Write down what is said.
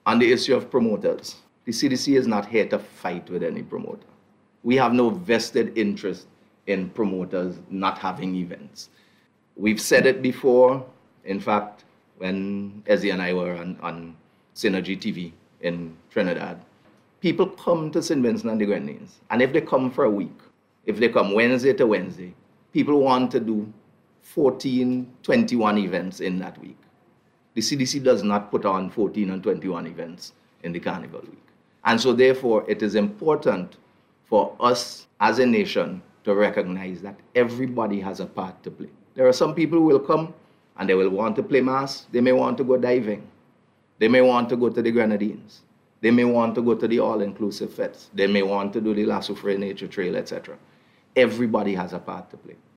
On the issue of promoters, the CDC is not here to fight with any promoter. We have no vested interest in promoters not having events. We've said it before. In fact, when Ezzy and I were on Synergy TV in Trinidad, people come to St. Vincent and the Grenadines, and if they come for a week, if they come Wednesday to Wednesday, people want to do 14, 21 events in that week. The CDC does not put on 14 and 21 events in the Carnival week. And so therefore, it is important for us as a nation to recognize that everybody has a part to play. There are some people who will come and they will want to play mass. They may want to go diving. They may want to go to the Grenadines. They may want to go to the all-inclusive fest. They may want to do the La Soufrière Nature Trail, etc. Everybody has a part to play.